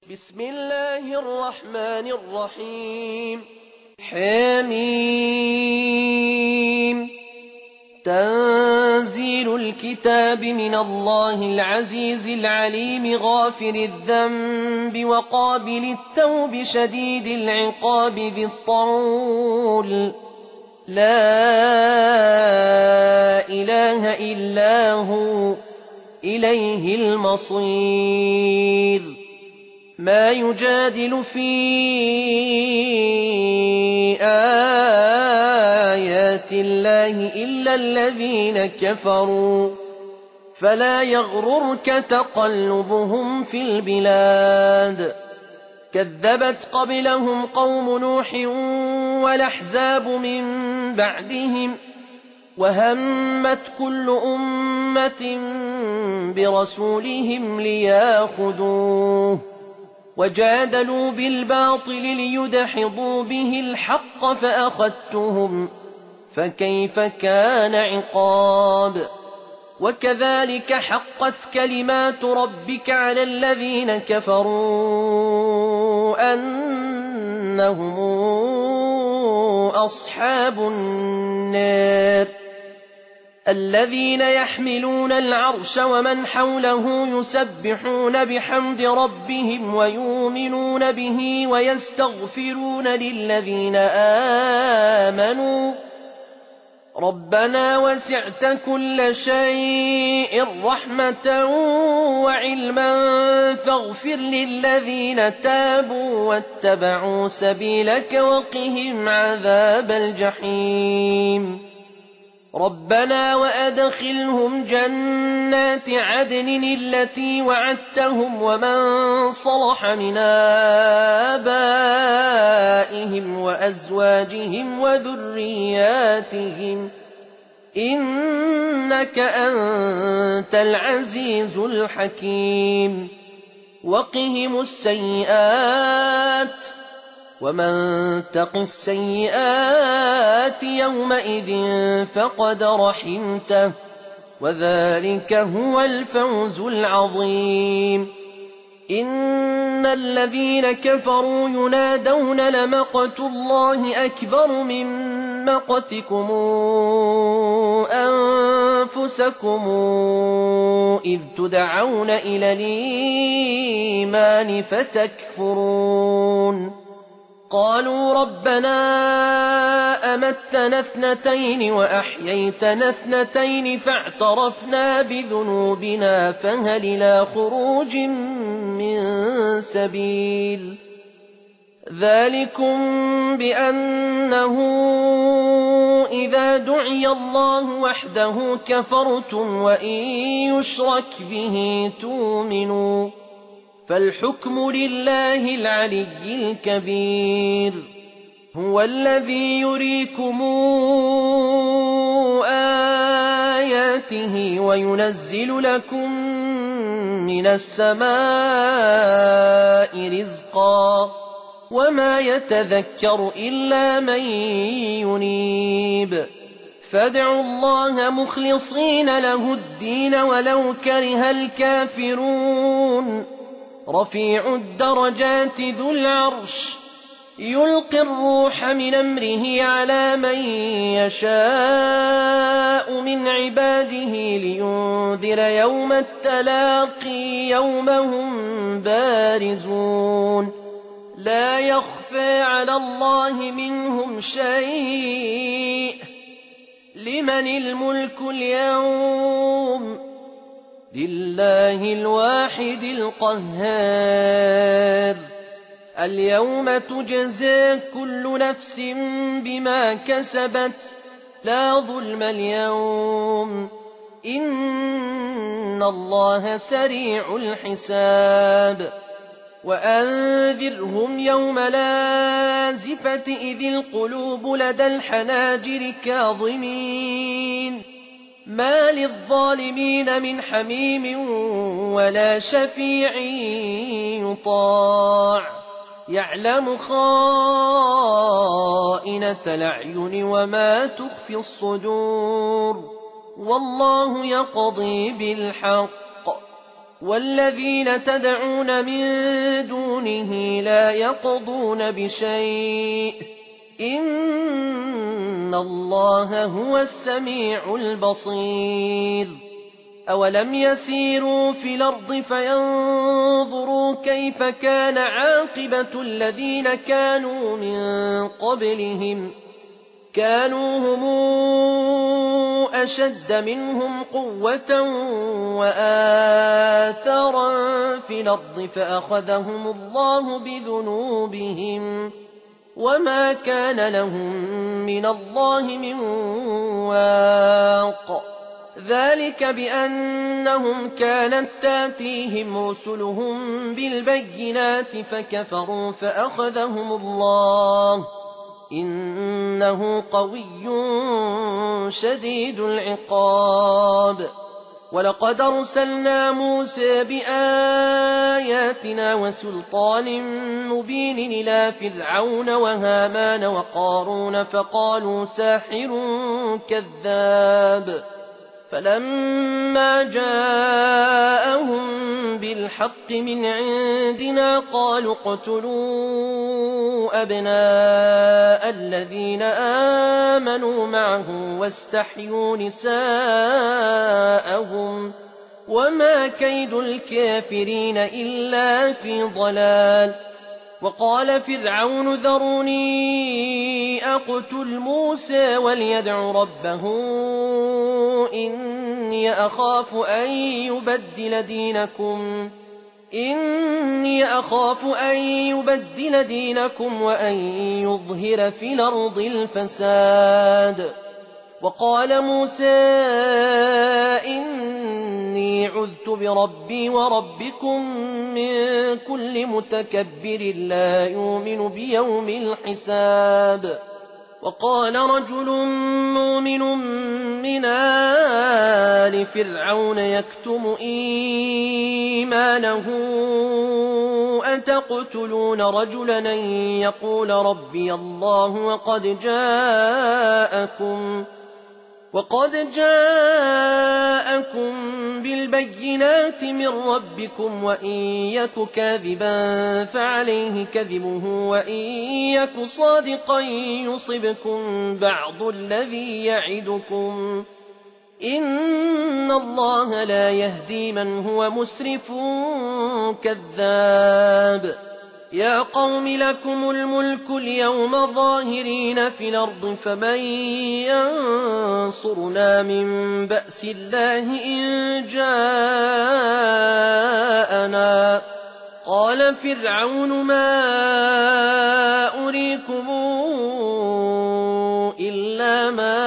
بسم الله الرحمن الرحيم حميم تنزيل الكتاب من الله العزيز العليم غافر الذنب وقابل التوب شديد العقاب ذي الطول لا إله إلا هو إليه المصير ما يجادل في آيات الله إلا الذين كفروا فلا يغررك تقلبهم في البلاد كذبت قبلهم قوم نوح والأحزاب من بعدهم وهمت كل أمة برسولهم لياخذوه وجادلوا بالباطل ليدحضوا به الحق فأخذتهم فكيف كان عقاب وكذلك حقت كلمات ربك على الذين كفروا أنهم أصحاب النار الذين يحملون العرش ومن حوله يسبحون بحمد ربهم ويؤمنون به ويستغفرون للذين آمنوا ربنا وسعت كل شيء رحمة وعلما فاغفر للذين تابوا واتبعوا سبيلك وقهم عذاب الجحيم ربنا وأدخلهم جنات عدن التي وعدتهم ومن صلح من آبائهم وأزواجهم وذرياتهم إنك أنت العزيز الحكيم وقهم السيئات ومن تق السيئات يومئذ فقد رحمته وذلك هو الفوز العظيم إن الذين كفروا ينادون لمقت الله أكبر من مقتكم أنفسكم إذ تدعون إلى الإيمان فتكفرون قالوا ربنا أمتنا اثنتين وأحييتنا اثنتين فاعترفنا بذنوبنا فهل إلى خروج من سبيل ذلكم بأنه إذا دعي الله وحده كفرتم وإن يشرك به تؤمنوا فالحكم لله العلي الكبير هو الذي يريكم آياته وينزل لكم من السماء رزقا وما يتذكر إلا من ينيب فادعوا الله مخلصين له الدين ولو كره الكافرون رفيع الدرجات ذو العرش يلقي الروح من أمره على من يشاء من عباده لينذر يوم التلاقي يوم هم بارزون لا يخفى على الله منهم شيء لمن الملك اليوم لله الواحد القهار اليوم تجزى كل نفس بما كسبت لا ظلم اليوم إن الله سريع الحساب وأنذرهم يوم لازفة إذ القلوب لدى الحناجر كاظمين ما للظالمين من حميم ولا شفيع يطاع يعلم خائنة الأعين وما تخفي الصدور والله يقضي بالحق والذين تدعون من دون دونه لا يقضون بشيء إن الله هو السميع البصير أولم يسيروا في الأرض فينظروا كيف كان عاقبة الذين كانوا من قبلهم كانوا هم أشد منهم قوة وآثارا في الأرض فأخذهم الله بذنوبهم وما كان لهم من الله من واق ذلك بأنهم كانت تاتيهم رسلهم بالبينات فكفروا فأخذهم الله إنه قوي شديد العقاب ولقد أرسلنا موسى بآياتنا وسلطان مبين إلى فرعون وهامان وقارون فقالوا ساحر كذاب فلما جاءهم بالحق من عندنا قالوا اقتلوا أبناء الذين آمنوا معه واستحيوا نساءهم وما كيد الكافرين إلا في ضلال وقال فرعون ذروني أقتل موسى وليدع ربه إني أخاف أن يبدل دينكم وأن يظهر في الأرض الفساد وقال موسى إني عذت بربي وربكم من كل متكبر لا يؤمن بيوم الحساب وقال رجل مؤمن من آل فرعون يكتم إيمانه أتقتلون رجلا أن يقول ربي الله وقد جاءكم بالبينات من ربكم وإن يك كاذبا فعليه كذبه وإن يك صادقا يصبكم بعض الذي يعدكم إن الله لا يهدي من هو مسرف كذاب يا قوم لكم الملك اليوم ظاهرين في الأرض فمن ينصرنا من بأس الله إن جاءنا قال فرعون ما أريكم إلا ما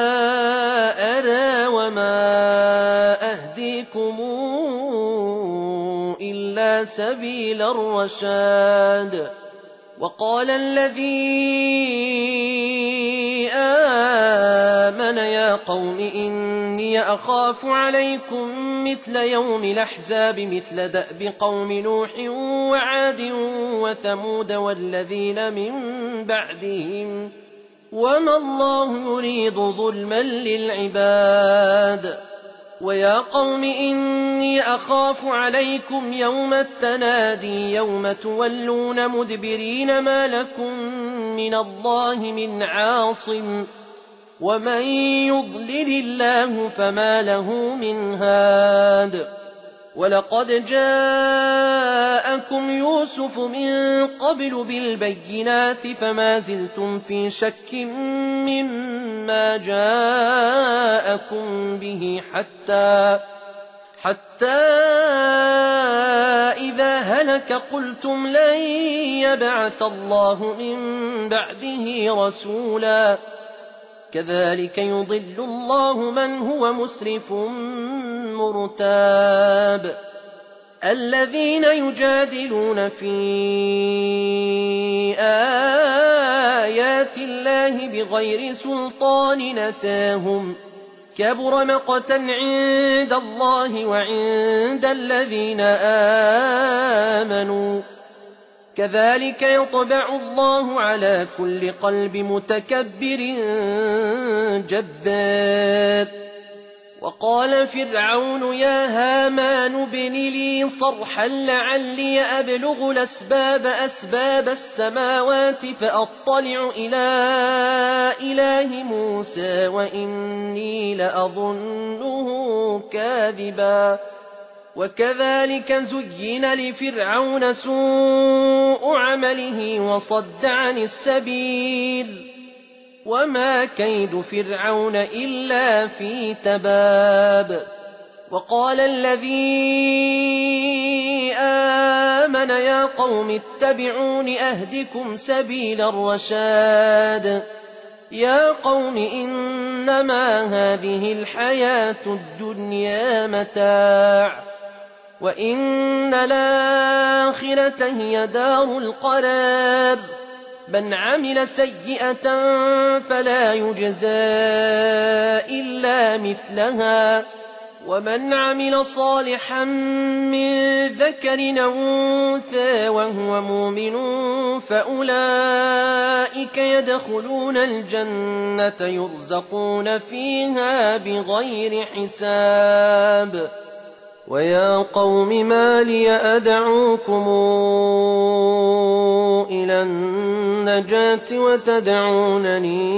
أرى وما أهديكم إلا سبيل الرشاد وقال الذي آمن يا قوم إني أخاف عليكم مثل يوم الأحزاب مثل دأب قوم نوح وعاد وثمود والذين من بعدهم وما الله يريد ظلما للعباد ويا قوم إني أخاف عليكم يوم التنادي يوم تولون مدبرين ما لكم من الله من عاصم ومن يضلل الله فما له من هاد ولقد جاءكم يوسف من قبل بالبينات فما زلتم في شك مما جاءكم به حتى إذا هلك قلتم لن يبعث الله من بعده رسولا كذلك يضل الله من هو مسرف مرتاب الذين يجادلون في آيات الله بغير سلطان أتاهم كبر مقتا عند الله وعند الذين آمنوا كذلك يطبع الله على كل قلب متكبر جبار وقال فرعون يا هامان ابن لي صرحا لعلي أبلغ أسباب السماوات فأطلع إلى إله موسى وإني لأظنه كاذبا وكذلك زين لفرعون سوء عمله وصد عن السبيل وما كيد فرعون إلا في تباب وقال الذي آمن يا قوم اتبعون أهدكم سبيل الرشاد يا قوم إنما هذه الحياة الدنيا متاع وإن الآخرة هي دار القرار من عمل سيئة فلا يجزى إلا مثلها ومن عمل صالحا من ذكر أو أنثى وهو مؤمن فأولئك يدخلون الجنة يرزقون فيها بغير حساب ويا قوم ما لي أدعوكم إلى النجاة وتدعونني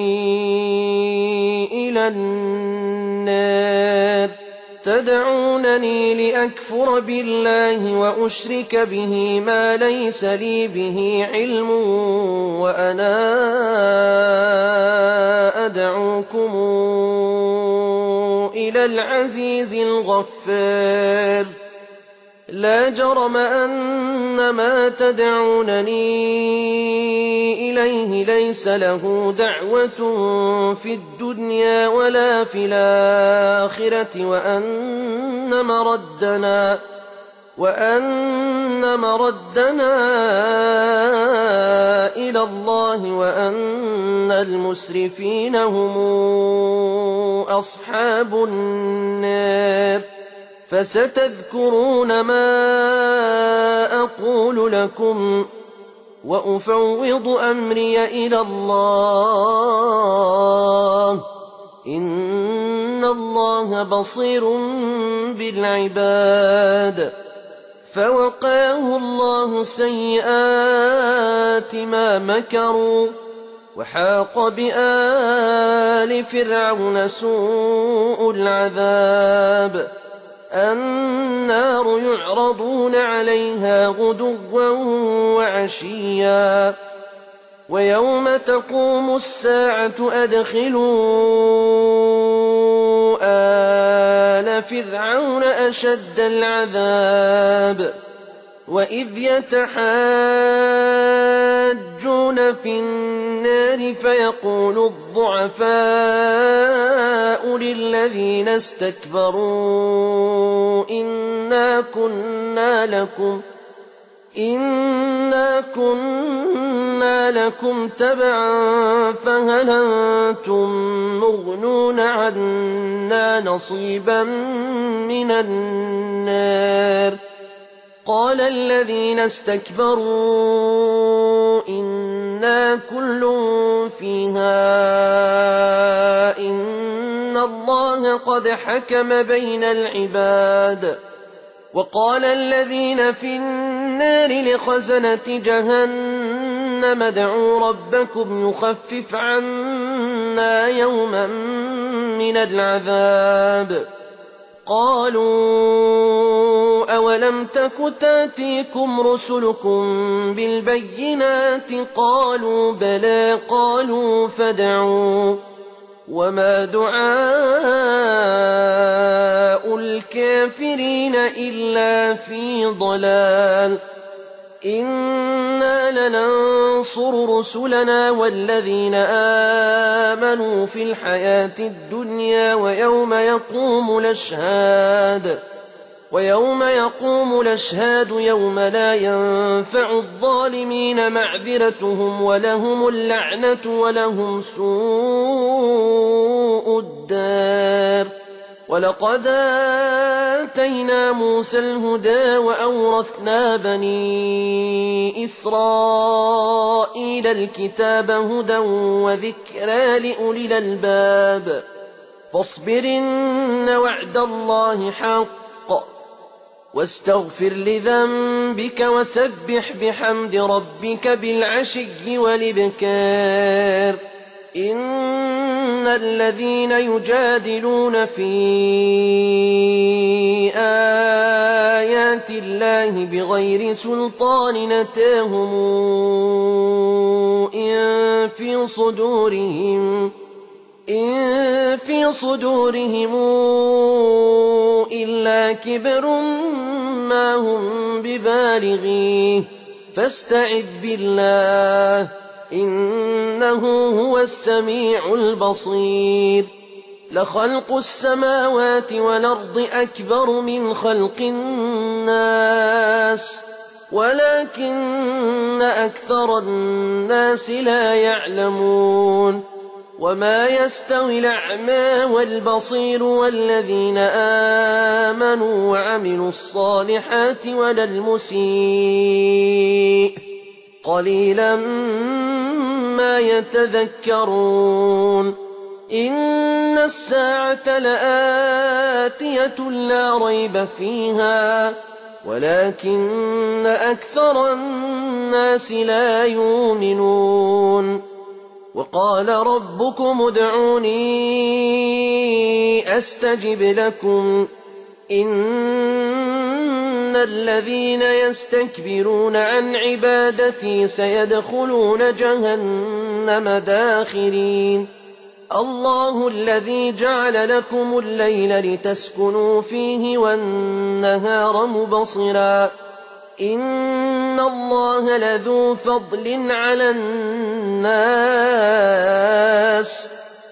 إلى النار تدعونني لأكفر بالله وأشرك به ما ليس لي به علم وأنا أدعوكم إلى العزيز الغفار لا جرم أن ما تدعونني إليه ليس له دعوة في الدنيا ولا في الآخرة وأن مردنا إلى الله وأن المسرفين هم أصحاب النار فستذكرون ما أقول لكم وأفوض أمري إلى الله إن الله بصير بالعباد فوقاه الله سيئات ما مكروا وحاق بآل فرعون سوء العذاب النار يعرضون عليها غدوا وعشيا ويوم تقوم الساعة أدخلوا آل فرعون أشد العذاب وإذ يتحاجون في النار فيقول الضعفاء للذين استكبروا إنا كنا لكم تبعا فهل أنتم مغنون عنا نصيبا من النار قال الذين استكبروا إنا كل فيها إن الله قد حكم بين العباد وقال الذين في النار لخزنة جهنم ادعوا ربكم يخفف عنا يوما من العذاب قالوا أولم تك تأتيكم رسلكم بالبينات قالوا بلى قالوا فادعوا وما دعاء الكافرين إلا في ضلال إنا لننصر رسلنا والذين آمنوا في الحياة الدنيا ويوم يقوم الأشهاد يوم لا ينفع الظالمين معذرتهم ولهم اللعنة ولهم سوء الدار ولقد آتينا موسى الهدى وأورثنا بني إسرائيل الكتاب هدى وذكرى لأولي الألباب فاصبر إن وعد الله حق واستغفر لذنبك وسبح بحمد ربك بالعشي والإبكار إن الذين يجادلون في آيات الله بغير سلطان أتاهم إن في صدورهم إلا كبر ما هم ببالغيه فاستعذ بالله إنه هو السميع البصير لخلق السماوات والأرض أكبر من خلق الناس ولكن أكثر الناس لا يعلمون وما يستوي الأعمى والبصير والذين آمنوا وعملوا الصالحات ولا المسيء قليلا ما يتذكرون إن الساعة لآتية لا ريب فيها ولكن أكثر الناس لا يؤمنون وقال ربكم ادعوني أستجب لكم إن الذين يستكبرون عن عبادتي سيدخلون جهنم داخرين الله الذي جعل لكم الليل لتسكنوا فيه والنهار مبصرا إن الله لذو فضل على الناس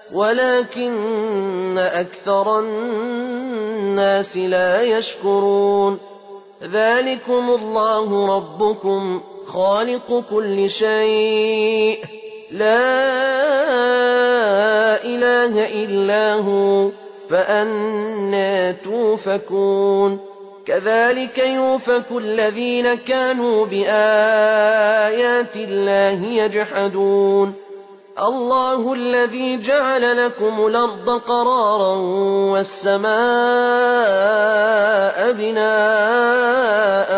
ولكن أكثر الناس لا يشكرون ذلكم الله ربكم خالق كل شيء لا إله إلا هو فأنى توفكون كذلك يؤفك الذين كانوا بآيات الله يجحدون الله الذي جعل لكم الأرض قرارا والسماء بناء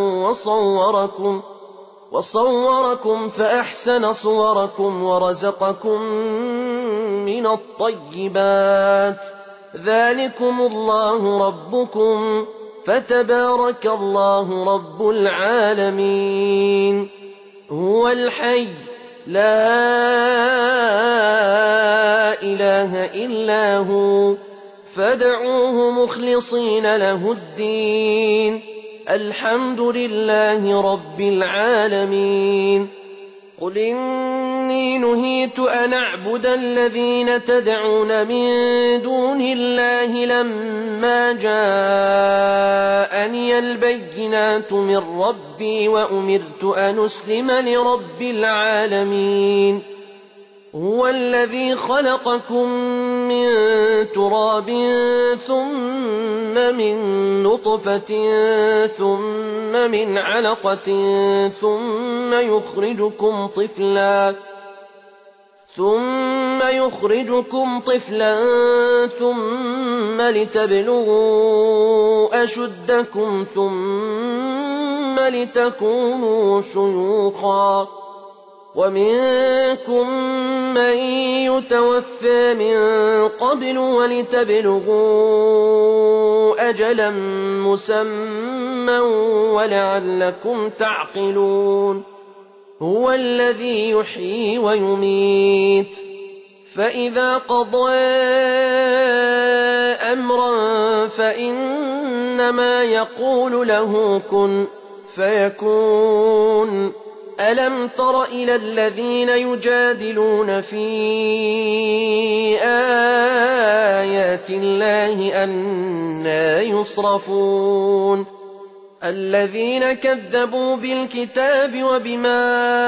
وصوركم فأحسن صوركم ورزقكم من الطيبات ذلكم الله ربكم فتبارك الله رب العالمين هو الحي لا إله إلا هو فادعوه مخلصين له الدين الحمد لله رب العالمين قل إني نهيت أن أعبد الذين تدعون من دون الله لما جاءني البينات من ربي وأمرت أن أسلم لرب العالمين هو الذي خلقكم من تراب ثم من نطفة ثم من علقة ثم يخرجكم طفلا ثم لتبلغوا أشدكم ثم لتكونوا شيوخا ومنكم من يتوفى من قبل ولتبلغوا أجلا مسمى ولعلكم تعقلون هو الذي يحيي ويميت فإذا قضى أمرا فإنما يقول له كن فيكون ألم تر إلى الذين يجادلون في آيات الله أنى يصرفون الذين كذبوا بالكتاب وبما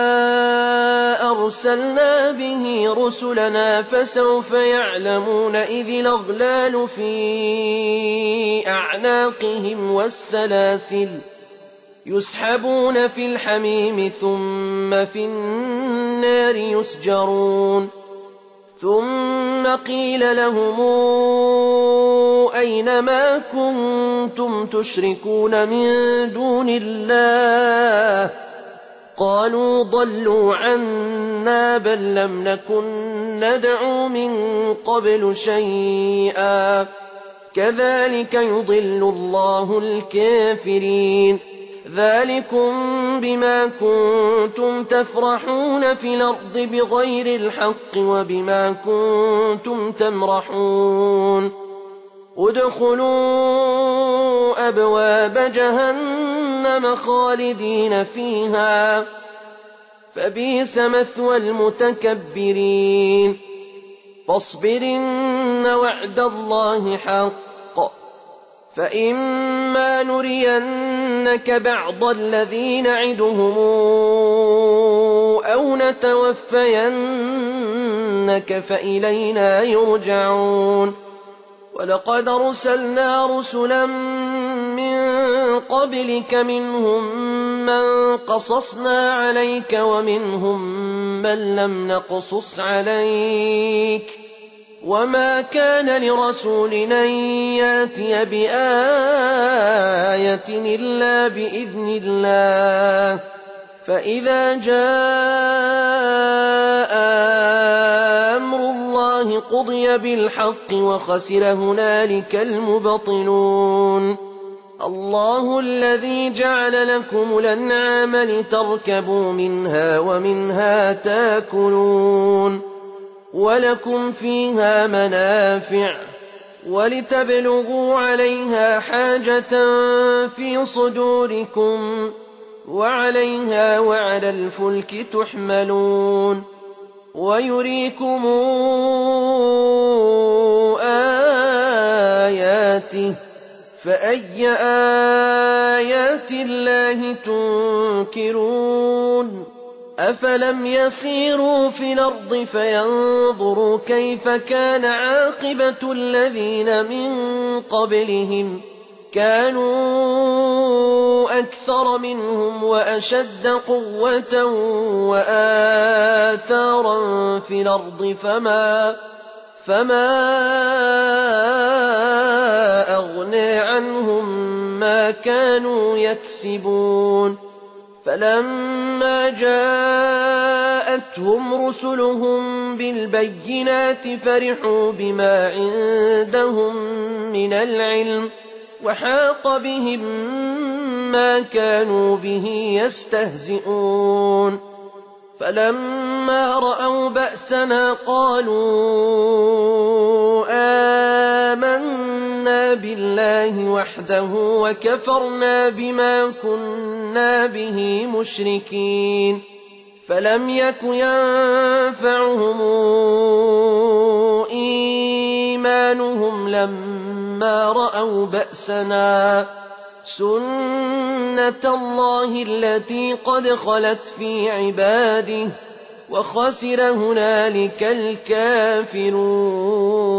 أرسلنا به رسلنا فسوف يعلمون إذ الأغلال في أعناقهم والسلاسل يسحبون في الحميم ثم في النار يسجرون ثم قيل لهم أين ما كنتم تشركون من دون الله قالوا ضلوا عنا بل لم نكن ندعو من قبل شيئا كذلك يضل الله الكافرين ذلكم بما كنتم تفرحون في الأرض بغير الحق وبما كنتم تمرحون ادخلوا أبواب جهنم خالدين فيها فبئس مثوى المتكبرين فاصبر إن وعد الله حق فإما نرينك بعض الذي نعدهم أو نتوفينك فإلينا يرجعون ولقد أرسلنا رسلا من قبلك منهم من قصصنا عليك ومنهم من لم نقصص عليك وما كان لرسول أن يأتي بآية إلا بإذن الله فإذا جاء أمر الله قضي بالحق وخسر هنالك المبطلون الله الذي جعل لكم الأنعام لتركبوا منها ومنها تاكلون ولكم فيها منافع ولتبلغوا عليها حاجة في صدوركم وعليها وعلى الفلك تحملون ويريكم آياته فأي آيات الله تنكرون أفلم يسيروا في الأرض فينظروا كيف كان عاقبة الذين من قبلهم كانوا أكثر منهم وأشد قوة وآثارا في الأرض فما أغنى عنهم ما كانوا يكسبون فلما جاءتهم رسلهم بالبينات فرحوا بما عندهم من العلم وحاق بهم ما كانوا به يستهزئون فلما رأوا بأسنا قالوا آمنا بالله وحده وكفرنا بما كنا به مشركين فلم يك ينفعهم إيمانهم لما رأوا بأسنا سنة الله التي قد خلت في عباده وخسر هنالك الكافرون